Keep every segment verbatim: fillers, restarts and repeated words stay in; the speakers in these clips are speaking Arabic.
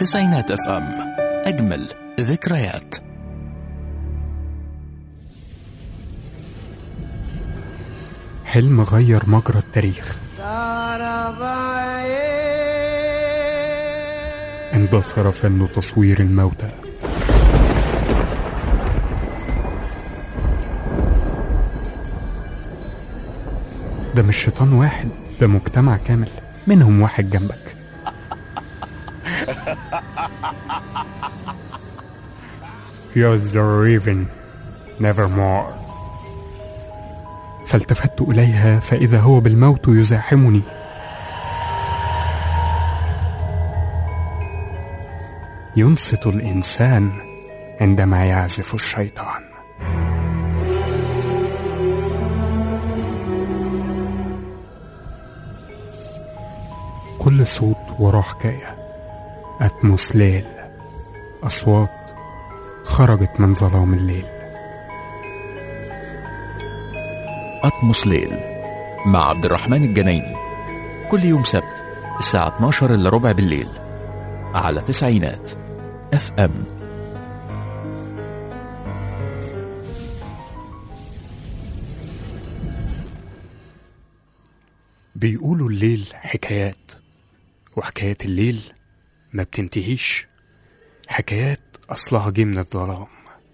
تسعينات اف ام، أجمل ذكريات. حلم غير مجرى التاريخ، اندثر فن تصوير الموتى، ده مش شيطان واحد، ده مجتمع كامل، منهم واحد جنبك. Here's the raven nevermore. فالتفت إليها فإذا هو بالموت يزاحمني. ينصت الإنسان عندما يعزف الشيطان. كل صوت وراه حكاية، أتموس ليل، أصوات خرجت من ظلام الليل. أطمس ليل مع عبد الرحمن الجنايني، كل يوم سبت الساعة اتناشر إلا ربع بالليل على تسعينات اف ام. بيقولوا الليل حكايات، وحكايات الليل ما بتنتهيش، حكايات أصلها جه من الظلام.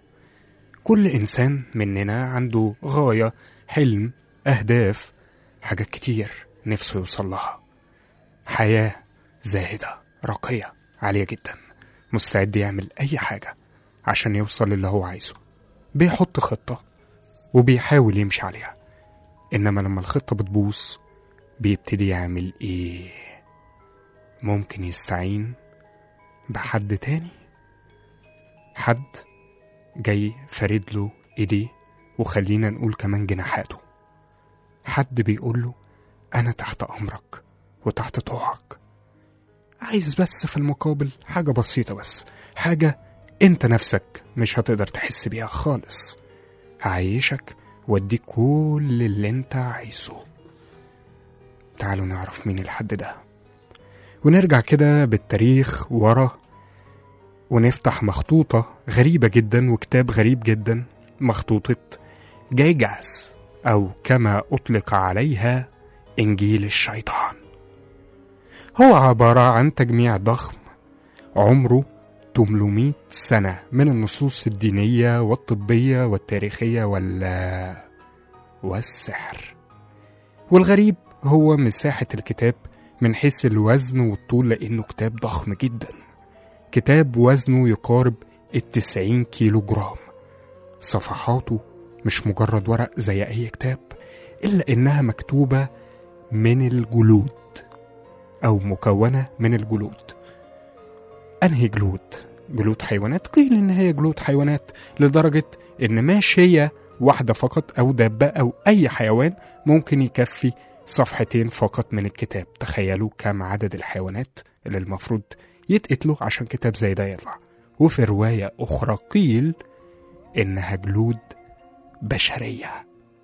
كل إنسان مننا عنده غاية، حلم، أهداف، حاجات كتير نفسه يوصل لها. حياة زاهدة راقية عالية جدا، مستعد يعمل أي حاجة عشان يوصل للي هو عايزه. بيحط خطة وبيحاول يمشي عليها، إنما لما الخطة بتبوظ بيبتدي يعمل إيه؟ ممكن يستعين بحد تاني، حد جاي فرد له إيديه، وخلينا نقول كمان جناحاته. حد بيقول له أنا تحت أمرك وتحت طوعك، عايز بس في المقابل حاجة بسيطة، بس حاجة أنت نفسك مش هتقدر تحس بيها خالص. هعيشك واديك كل اللي أنت عايزه. تعالوا نعرف مين الحد ده، ونرجع كده بالتاريخ ورا، ونفتح مخطوطة غريبة جدا وكتاب غريب جدا، مخطوطة جيجاس، أو كما أطلق عليها إنجيل الشيطان. هو عبارة عن تجميع ضخم عمره ثمانمائة سنة من النصوص الدينية والطبية والتاريخية وال... والسحر. والغريب هو مساحة الكتاب من حيث الوزن والطول، لأنه كتاب ضخم جدا، كتاب وزنه يقارب التسعين كيلو جرام. صفحاته مش مجرد ورق زي أي كتاب، إلا إنها مكتوبة من الجلود، أو مكونة من الجلود. أنهي جلود؟ جلود حيوانات. قيل إن هي جلود حيوانات، لدرجة إن ماشية واحدة فقط أو دابة أو أي حيوان ممكن يكفي صفحتين فقط من الكتاب. تخيلوا كم عدد الحيوانات اللي المفروض يتقتلوا عشان كتاب زي ده يطلع. وفي رواية أخرى قيل إنها جلود بشرية.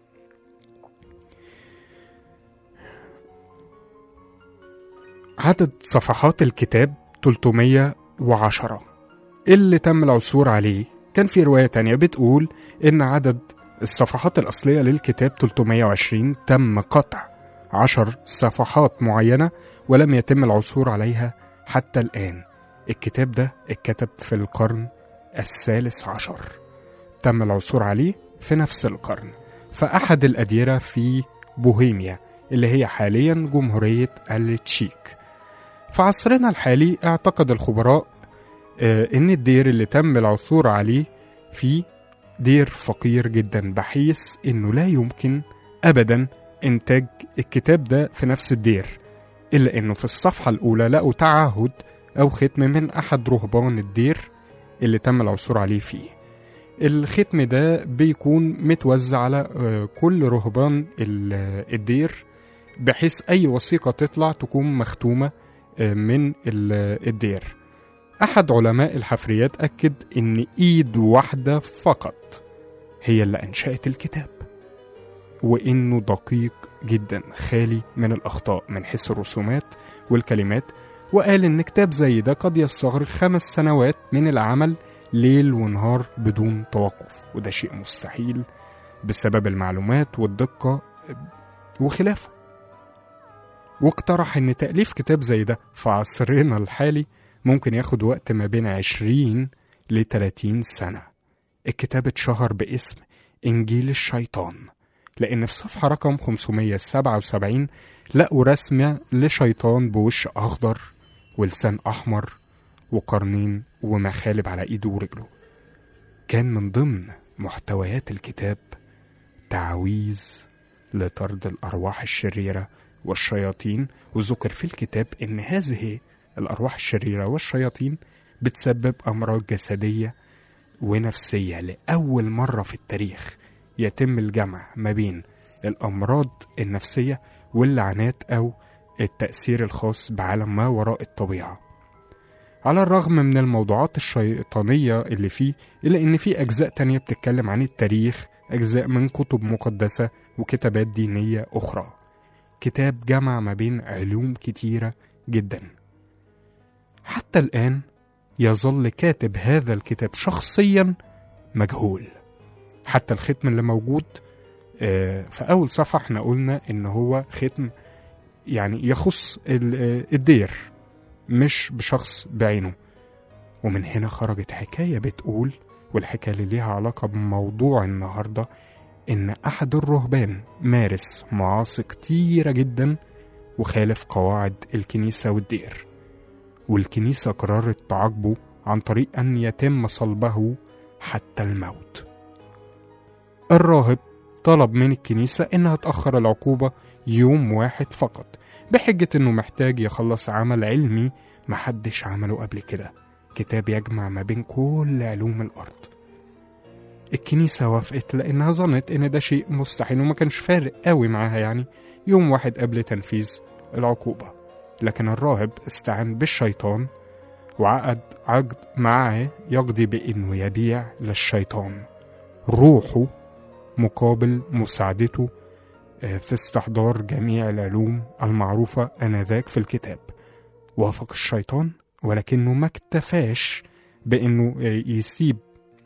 عدد صفحات الكتاب ثلاثمائة وعشرة اللي تم العثور عليه. كان في رواية تانية بتقول إن عدد الصفحات الأصلية للكتاب ثلاثمائة وعشرين، تم قطع عشر صفحات معينة ولم يتم العثور عليها حتى الآن. الكتاب ده اتكتب في القرن الثالث عشر، تم العثور عليه في نفس القرن فأحد الأديرة في بوهيميا اللي هي حاليا جمهورية التشيك. في عصرنا الحالي اعتقد الخبراء آه ان الدير اللي تم العثور عليه فيه دير فقير جدا، بحيث انه لا يمكن ابدا انتاج الكتاب ده في نفس الدير، الا انه في الصفحة الاولى لقوا تعهد او ختم من احد رهبان الدير اللي تم العثور عليه فيه. الختم ده بيكون متوزع على كل رهبان الدير، بحيث اي وثيقة تطلع تكون مختومة من الدير. احد علماء الحفريات اكد ان ايد واحدة فقط هي اللي انشأت الكتاب، وانه دقيق جدا خالي من الاخطاء من حيث الرسومات والكلمات، وقال إن كتاب زي ده قد يستغرق خمس سنوات من العمل ليل ونهار بدون توقف، وده شيء مستحيل بسبب المعلومات والدقة وخلافه. واقترح إن تأليف كتاب زي ده في عصرنا الحالي ممكن ياخد وقت ما بين عشرين لتلاتين سنة. الكتاب اتشهر باسم إنجيل الشيطان، لأن في صفحة رقم خمسمية سبعة وسبعين لقوا رسمة لشيطان بوش أخضر ولسان أحمر وقرنين ومخالب على إيده ورجله. كان من ضمن محتويات الكتاب تعويذ لطرد الأرواح الشريرة والشياطين، وذكر في الكتاب إن هذه الأرواح الشريرة والشياطين بتسبب أمراض جسدية ونفسية. لأول مرة في التاريخ يتم الجمع ما بين الأمراض النفسية واللعنات أو التأثير الخاص بعالم ما وراء الطبيعة. على الرغم من الموضوعات الشيطانية اللي فيه، إلا إن فيه أجزاء تانية بتتكلم عن التاريخ، أجزاء من كتب مقدسة وكتابات دينية أخرى. كتاب جمع ما بين علوم كتيرة جدا. حتى الآن يظل كاتب هذا الكتاب شخصيا مجهول. حتى الختم اللي موجود في أول صفحة احنا قلنا إن هو ختم يعني يخص الدير مش بشخص بعينه. ومن هنا خرجت حكاية بتقول، والحكاية اللي ليها علاقة بموضوع النهاردة، إن أحد الرهبان مارس معاصي كتيرة جدا وخالف قواعد الكنيسة والدير، والكنيسة قررت تعاقبه عن طريق أن يتم صلبه حتى الموت. الراهب طلب من الكنيسة إنها تأخر العقوبة يوم واحد فقط، بحجة إنه محتاج يخلص عمل علمي محدش عمله قبل كده، كتاب يجمع ما بين كل علوم الأرض. الكنيسة وافقت لأنها ظنت إن ده شيء مستحيل وما كانش فارق قوي معاها، يعني يوم واحد قبل تنفيذ العقوبة. لكن الراهب استعان بالشيطان وعقد عقد معاه يقضي بإنه يبيع للشيطان روحه مقابل مساعدته في استحضار جميع العلوم المعروفة آنذاك في الكتاب. وافق الشيطان، ولكنه ما اكتفاش بأنه يسيب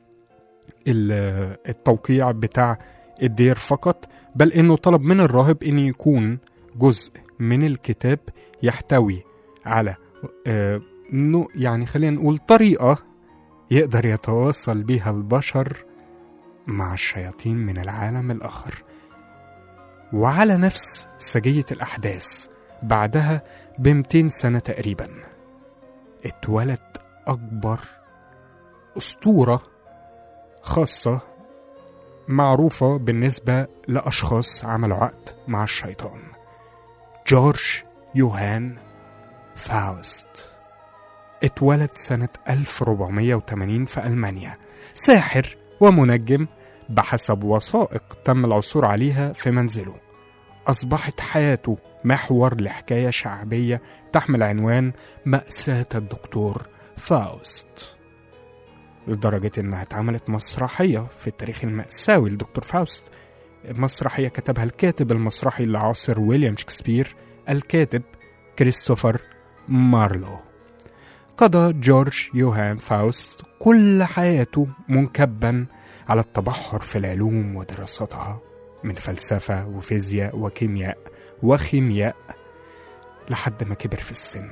التوقيع بتاع الدير فقط، بل أنه طلب من الراهب أن يكون جزء من الكتاب يحتوي على آه يعني خلينا نقول طريقة يقدر يتواصل بها البشر مع الشياطين من العالم الآخر. وعلى نفس سجية الأحداث بعدها بمتين سنة تقريبا اتولد أكبر أسطورة خاصة معروفة بالنسبة لأشخاص عملوا عقد مع الشيطان، جورج يوهان فاوست. اتولد سنة ألف وأربعمية وتمانين في ألمانيا، ساحر ومنجم بحسب وثائق تم العثور عليها في منزله. أصبحت حياته محور لحكاية شعبية تحمل عنوان مأساة الدكتور فاوست، لدرجة إنها اتعملت مسرحية في التاريخ المأساوي لدكتور فاوست. مسرحية كتبها الكاتب المسرحي العاصر ويليام شكسبير، الكاتب كريستوفر مارلو. قضى جورج يوهان فاوست كل حياته منكبا على التبحر في العلوم ودراستها، من فلسفة وفيزياء وكيمياء وخيمياء، لحد ما كبر في السن.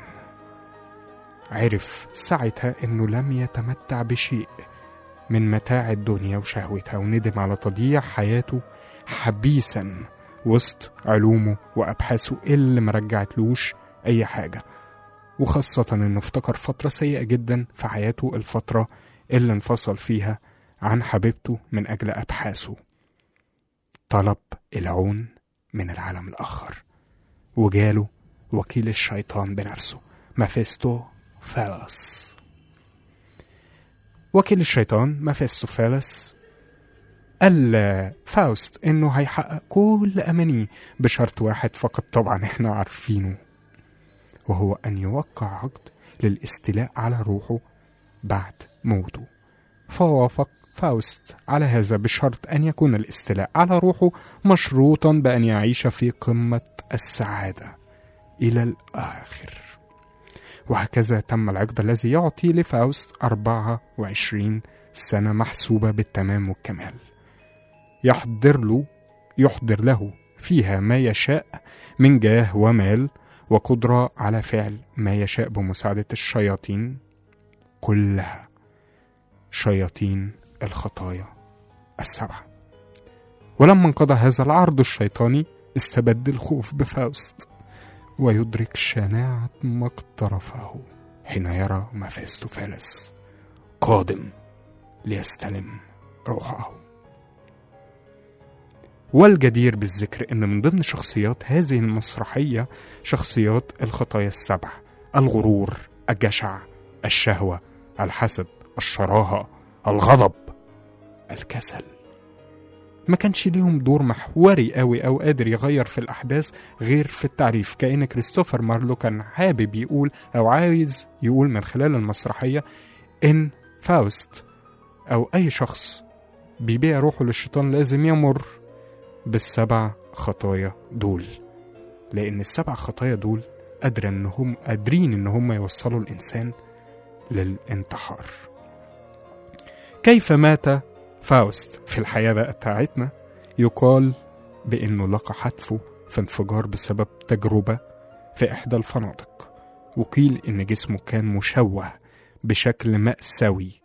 عرف ساعتها انه لم يتمتع بشيء من متاع الدنيا وشهوتها، وندم على تضييع حياته حبيسا وسط علومه وابحاثه اللي مرجعتلوش اي حاجة. وخاصة انه افتكر فترة سيئة جدا في حياته، الفترة اللي انفصل فيها عن حبيبته من اجل ابحاثه. طلب العون من العالم الاخر، وجاله وكيل الشيطان بنفسه مافيستو فالس. وكيل الشيطان مافيستو فالس قال فاوست انه هيحقق كل امانيه بشرط واحد فقط، طبعا احنا عارفينه، وهو ان يوقع عقد للاستيلاء على روحه بعد موته. فوافق فاوست على هذا بشرط ان يكون الاستيلاء على روحه مشروطا بان يعيش في قمة السعادة الى الاخر. وهكذا تم العقد الذي يعطي لفاوست أربعة وعشرين سنة محسوبة بالتمام والكمال، يحضر له يحضر له فيها ما يشاء من جاه ومال وقدرة على فعل ما يشاء بمساعدة الشياطين كلها، شياطين الخطايا السبعة. ولما انقضى هذا العرض الشيطاني استبد الخوف بفاوست، ويدرك شناعة ما اقترفه حين يرى مفيستوفيلس قادم ليستلم روحه. والجدير بالذكر أن من ضمن شخصيات هذه المسرحية شخصيات الخطايا السبع: الغرور، الجشع، الشهوة، الحسد، الشراهة، الغضب، الكسل. ما كانش ليهم دور محوري قوي أو قادر يغير في الأحداث غير في التعريف، كأن كريستوفر مارلو كان حابب يقول أو عايز يقول من خلال المسرحية إن فاوست أو أي شخص بيبيع روحه للشيطان لازم يمر بالسبع خطايا دول، لأن السبع خطايا دول قادرين إن هم قادرين إن هم يوصلوا الإنسان للانتحار. كيف مات فاوست في الحياة بقى بتاعتنا؟ يقال بأنه لقى حتفه في انفجار بسبب تجربة في إحدى الفنادق، وقيل إن جسمه كان مشوه بشكل مأساوي.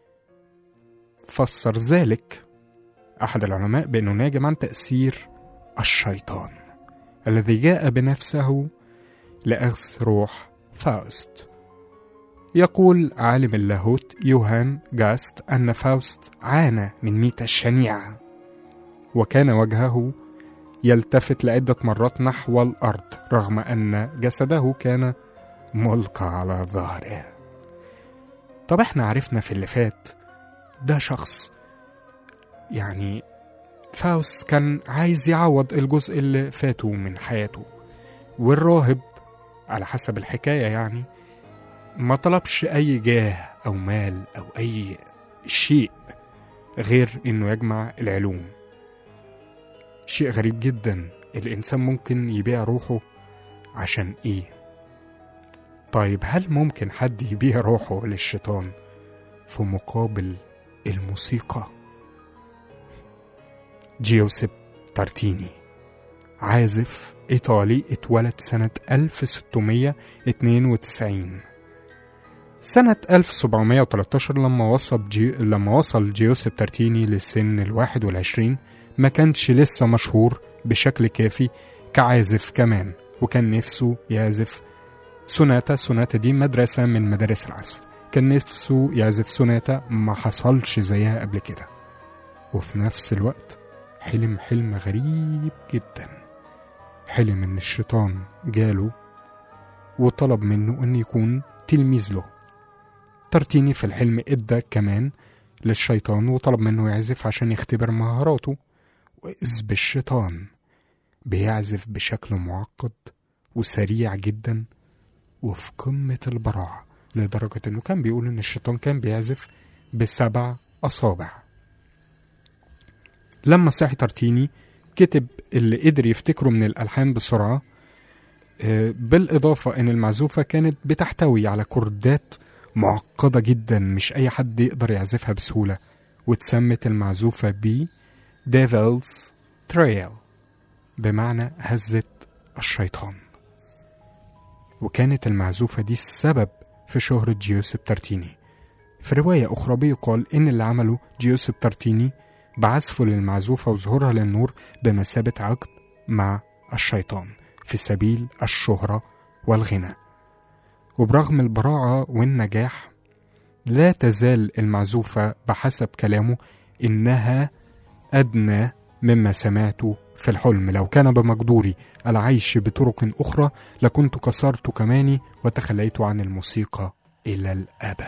فسر ذلك أحد العلماء بأنه ناجم عن تأثير الشيطان الذي جاء بنفسه لأخذ روح فاوست. يقول عالم اللاهوت يوهان جاست أن فاوست عانى من ميتة شنيعة، وكان وجهه يلتفت لعدة مرات نحو الأرض رغم أن جسده كان ملقى على ظهره. طب احنا عرفنا في اللي فات ده شخص يعني فاوست كان عايز يعوض الجزء اللي فاته من حياته، والراهب على حسب الحكاية يعني ما طلبش أي جاه أو مال أو أي شيء غير إنه يجمع العلوم. شيء غريب جدا، الإنسان ممكن يبيع روحه عشان إيه؟ طيب هل ممكن حد يبيع روحه للشيطان في مقابل الموسيقى؟ جيوسيب تارتيني عازف إيطالي اتولد سنة ألف وستمية واتنين وتسعين. سنة ألف وسبعمية وتلتاشر لما وصل جي... لما وصل جيوسيب تارتيني لسن الواحد والعشرين ما كانش لسه مشهور بشكل كافي كعازف كمان، وكان نفسه يعزف سوناتا. سوناتا دي مدرسة من مدارس العزف، كان نفسه يعزف سوناتا ما حصلش زيها قبل كده. وفي نفس الوقت حلم حلم غريب جدا، حلم ان الشيطان جاله وطلب منه ان يكون تلميذ له. تارتيني في الحلم ادى كمان للشيطان وطلب منه يعزف عشان يختبر مهاراته، وإذ بالشيطان بيعزف بشكل معقد وسريع جدا وفي قمة البراعة، لدرجة انه كان بيقول ان الشيطان كان بيعزف بسبع أصابع. لما صحي تارتيني كتب اللي قدر يفتكره من الألحان بسرعة، بالإضافة ان المعزوفة كانت بتحتوي على كوردات معقدة جدا مش أي حد يقدر يعزفها بسهولة، واتسمت المعزوفة ب Devil's Trail بمعنى هزة الشيطان. وكانت المعزوفة دي السبب في شهرة جيوسيب تارتيني. في رواية أخرى بيقال إن اللي عمله جيوسيب تارتيني بعزفه للمعزوفة وظهورها للنور بمثابة عقد مع الشيطان في سبيل الشهرة والغنى. وبرغم البراعة والنجاح لا تزال المعزوفة بحسب كلامه إنها أدنى مما سمعته في الحلم. لو كان بمقدوري العيش بطرق أخرى لكنت كسرت كماني وتخليت عن الموسيقى إلى الأبد.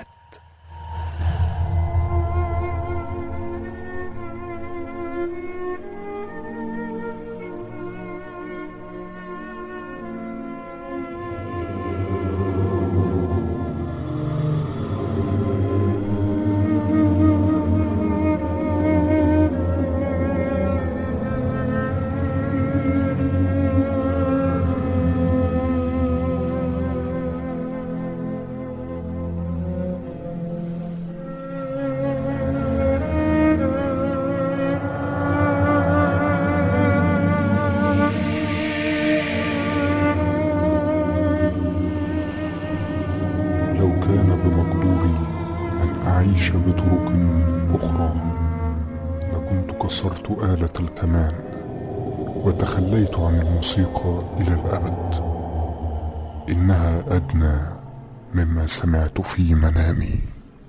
أعيش بطرق أخرى لكنت كسرت آلة الكمان وتخليت عن الموسيقى إلى الأبد. إنها أدنى مما سمعت في منامي.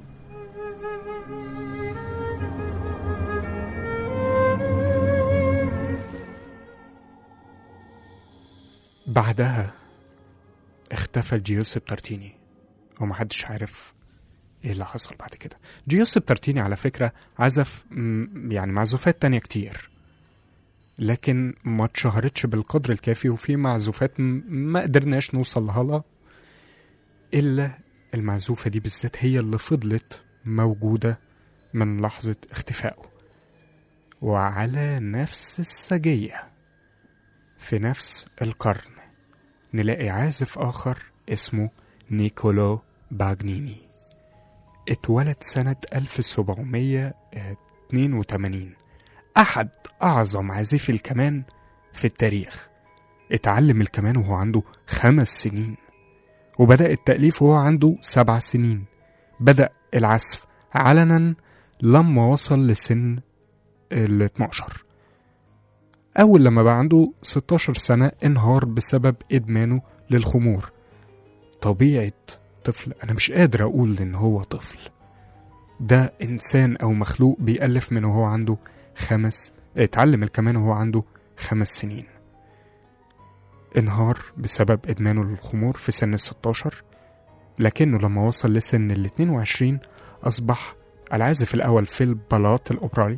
بعدها اختفى جيوسيب تارتيني ومحدش عارف ايه اللي حصل بعد كده. جيوسيب تارتيني على فكرة عزف يعني معزوفات تانية كتير، لكن ما اتشهرتش بالقدر الكافي، وفي معزوفات ما قدرناش نوصل لها، إلا المعزوفة دي بالذات هي اللي فضلت موجودة من لحظة اختفائه. وعلى نفس السجية في نفس القرن نلاقي عازف آخر اسمه نيكولو باغنيني. اتولد سنة ألف وسبعمية واتنين وتمانين، أحد أعظم عازفي الكمان في التاريخ. اتعلم الكمان وهو عنده خمس سنين، وبدأ التأليف وهو عنده سبع سنين. بدأ العزف علنا لما وصل لسن ال اتناشر. أول لما بقى عنده ستاشر سنة انهار بسبب إدمانه للخمور. طبيعة طفل، أنا مش قادر أقول إن هو طفل، ده إنسان أو مخلوق بيألف من وهو عنده خمس اتعلم الكمان وهو عنده خمس سنين. انهار بسبب إدمانه للخمور في سن الستاشر، لكنه لما وصل لسن الاتنين وعشرين أصبح العازف الأول في البلاط الأوبرالي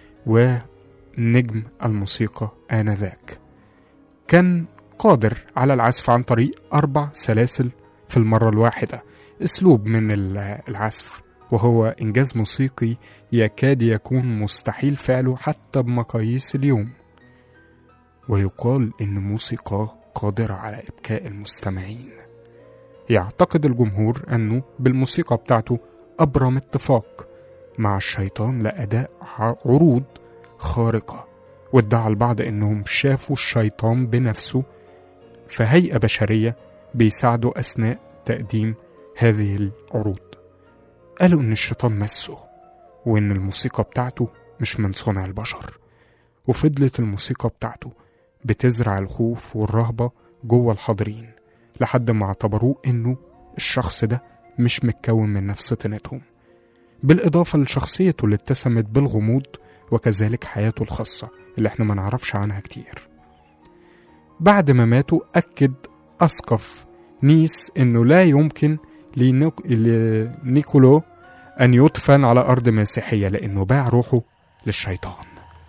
ونجم الموسيقى آنذاك. كان قادر على العزف عن طريق أربع سلاسل في المرة الواحدة، أسلوب من العزف وهو إنجاز موسيقي يكاد يكون مستحيل فعله حتى بمقاييس اليوم. ويقال إن موسيقى قادرة على إبكاء المستمعين. يعتقد الجمهور أنه بالموسيقى بتاعته أبرم اتفاق مع الشيطان لأداء عروض خارقة، وادعى البعض أنهم شافوا الشيطان بنفسه في هيئة بشرية بيساعدوا أثناء تقديم هذه العروض. قالوا أن الشيطان مسه، وأن الموسيقى بتاعته مش من صنع البشر. وفضلت الموسيقى بتاعته بتزرع الخوف والرهبة جوه الحاضرين لحد ما اعتبروه أنه الشخص ده مش متكون من نفس طينتهم، بالإضافة لشخصيته اللي اتسمت بالغموض، وكذلك حياته الخاصة اللي احنا ما نعرفش عنها كتير. بعد ما ماتوا أكد أسقف نيس أنه لا يمكن لنيكولو أن يدفن على أرض مسيحية، لأنه باع روحه للشيطان.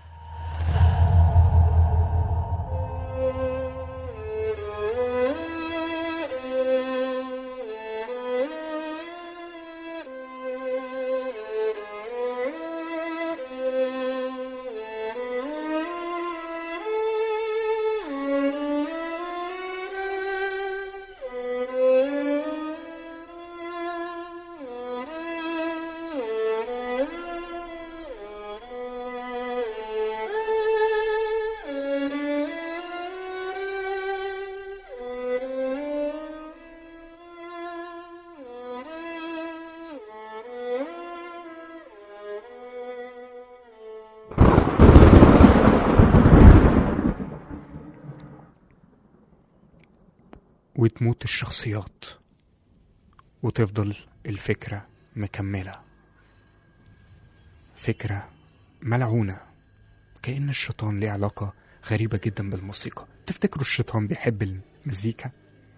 وتموت الشخصيات وتفضل الفكرة مكملة، فكرة ملعونة، كأن الشيطان ليه علاقة غريبة جدا بالموسيقى. تفتكروا الشيطان بيحب المزيكا؟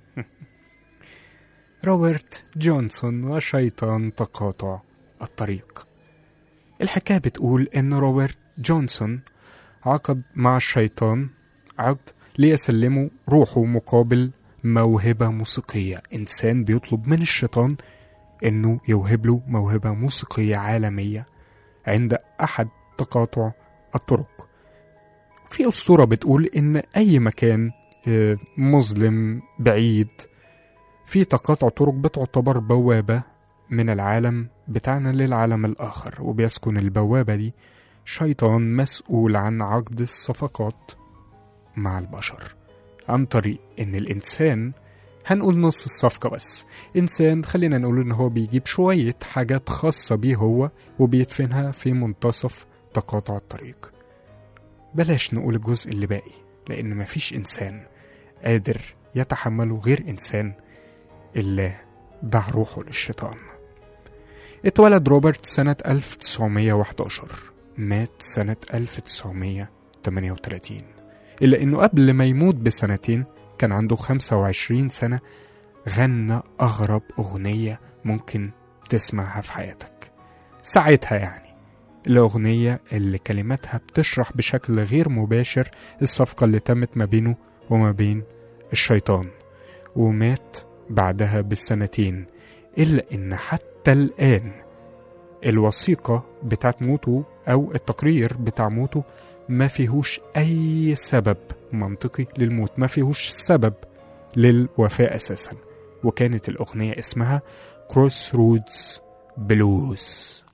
روبرت جونسون وشيطان تقاطع الطريق. الحكاية بتقول ان روبرت جونسون عقد مع الشيطان عقد ليسلمه روحه مقابل موهبة موسيقية. إنسان بيطلب من الشيطان إنه يوهب له موهبة موسيقية عالمية عند أحد تقاطع الطرق. في أسطورة بتقول إن أي مكان مظلم بعيد في تقاطع طرق بتعتبر بوابة من العالم بتاعنا للعالم الآخر، وبيسكن البوابة دي شيطان مسؤول عن عقد الصفقات مع البشر عن طريق إن الإنسان هنقول نص الصفقة بس. إنسان خلينا نقول إن هو بيجيب شوية حاجات خاصة بيه هو وبيدفنها في منتصف تقاطع الطريق. بلاش نقول الجزء اللي باقي، لأن مفيش إنسان قادر يتحمله غير إنسان اللي باع روحه للشيطان. اتولد روبرت سنة ألف وتسعمية وحداشر، مات سنة ألف وتسعمية وتمانية وتلاتين، إلا إنه قبل ما يموت بسنتين كان عنده خمسة وعشرين سنة غنى أغرب أغنية ممكن تسمعها في حياتك ساعتها. يعني الأغنية اللي كلماتها بتشرح بشكل غير مباشر الصفقة اللي تمت ما بينه وما بين الشيطان، ومات بعدها بالسنتين. إلا إن حتى الآن الوثيقة بتاعت موته أو التقرير بتاع موته ما فيهوش أي سبب منطقي للموت، ما فيهوش سبب للوفاة أساسا. وكانت الأغنية اسمها Crossroads Blues.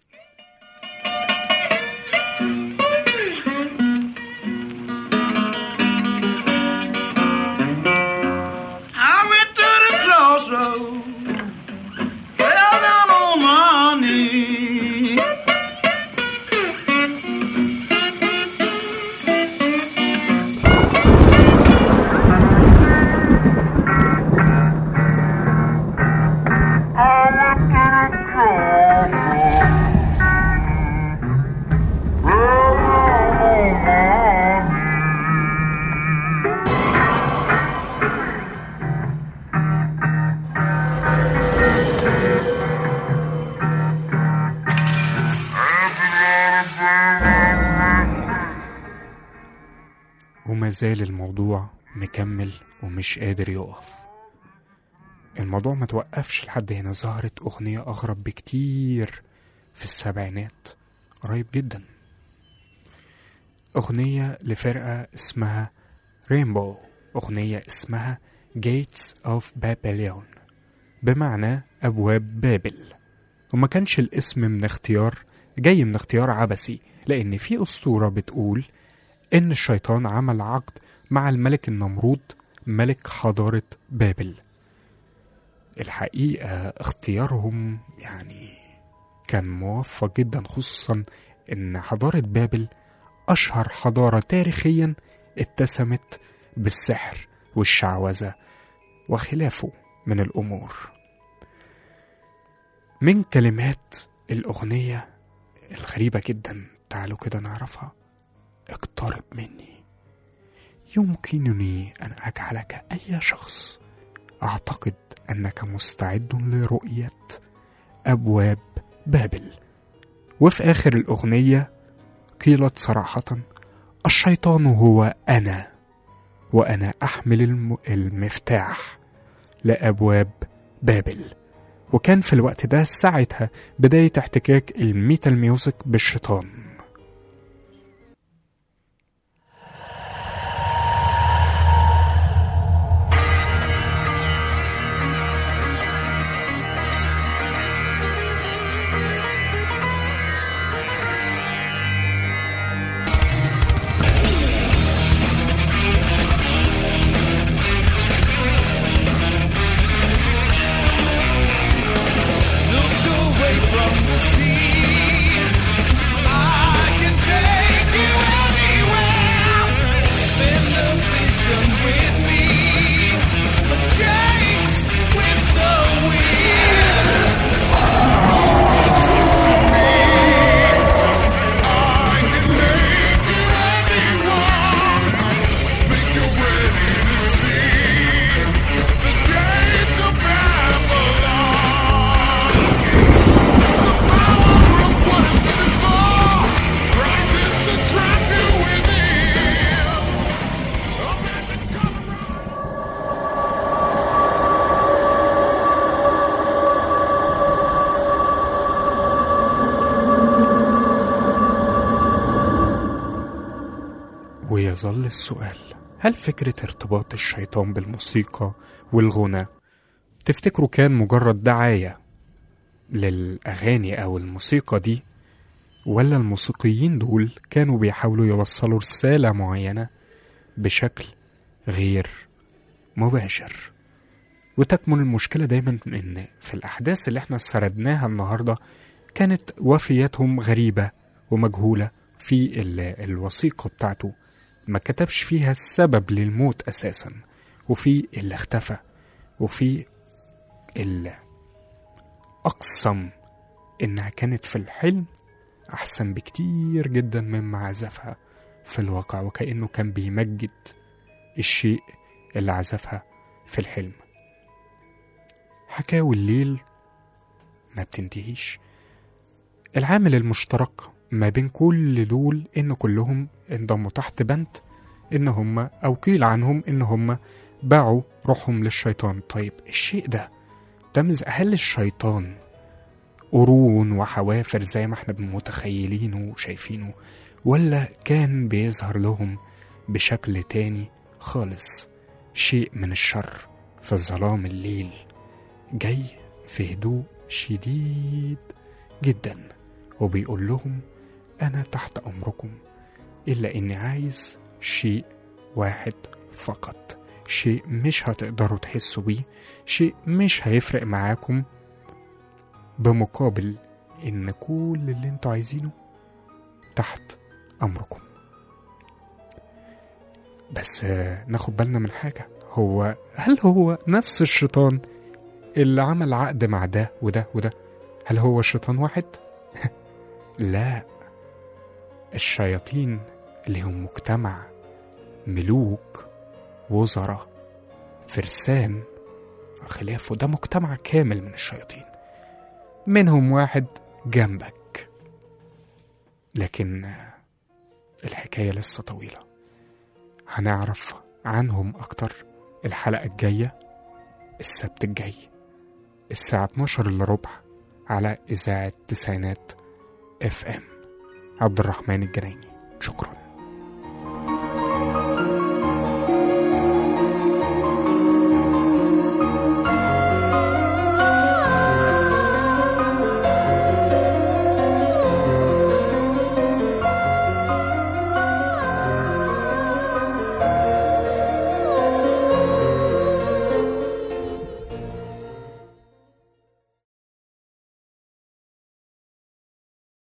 وما زال الموضوع مكمل ومش قادر يقف. الموضوع ما توقفش لحد هنا. ظهرت أغنية أغرب بكتير في السبعينات قريب جدا، أغنية لفرقة اسمها رينبو، أغنية اسمها Gates of Babylon، بمعنى أبواب بابل. وما كانش الاسم من اختيار جاي من اختيار عبثي، لأن في أسطورة بتقول إن الشيطان عمل عقد مع الملك النمرود ملك حضارة بابل. الحقيقة اختيارهم يعني كان موفق جدا، خصوصا إن حضارة بابل أشهر حضارة تاريخيا اتسمت بالسحر والشعوذة وخلافه من الأمور. من كلمات الأغنية الغريبة جدا، تعالوا كده نعرفها. اقترب مني، يمكنني أن أجعلك أي شخص أعتقد أنك مستعد لرؤية أبواب بابل. وفي آخر الأغنية قيلت صراحة: الشيطان هو أنا، وأنا أحمل الم... المفتاح لأبواب بابل. وكان في الوقت ده ساعتها بداية احتكاك الميتال ميوزك بالشيطان. ويظل السؤال: هل فكرة ارتباط الشيطان بالموسيقى والغنى تفتكروا كان مجرد دعاية للأغاني أو الموسيقى دي، ولا الموسيقيين دول كانوا بيحاولوا يوصلوا رسالة معينة بشكل غير مباشر؟ وتكمن المشكلة دايما إن في الأحداث اللي احنا سردناها النهاردة كانت وفياتهم غريبة ومجهولة. في الوثيقة بتاعته ما كتبش فيها السبب للموت أساسا، وفي اللي اختفى، وفي اللي أقسم إنها كانت في الحلم أحسن بكتير جدا مما عزفها في الواقع، وكأنه كان بيمجد الشيء اللي عزفها في الحلم. حكاوي الليل ما بتنتهيش. العامل المشترك ما بين كل دول إن كلهم انضموا تحت بند إن هم أو قيل عنهم إن هم باعوا روحهم للشيطان. طيب الشيء ده تمز هل الشيطان قرون وحوافر زي ما احنا متخيلينه وشايفينه، ولا كان بيظهر لهم بشكل تاني خالص، شيء من الشر في ظلام الليل جاي في هدوء شديد جدا وبيقول لهم أنا تحت أمركم، إلا إني عايز شيء واحد فقط، شيء مش هتقدروا تحسوا بيه، شيء مش هيفرق معاكم، بمقابل إن كل اللي انتوا عايزينه تحت أمركم. بس ناخد بالنا من حاجة، هو هل هو نفس الشيطان اللي عمل عقد مع ده وده وده؟ هل هو شيطان واحد؟ لا، الشياطين اللي هم مجتمع ملوك وزراء فرسان خلافه، ده مجتمع كامل من الشياطين، منهم واحد جنبك. لكن الحكاية لسه طويلة، هنعرف عنهم أكتر الحلقة الجاية السبت الجاي الساعة اتناشر إلا ربع على إذاعة تسعينات اف ام. عبد الرحمن الجنايني، شكرا.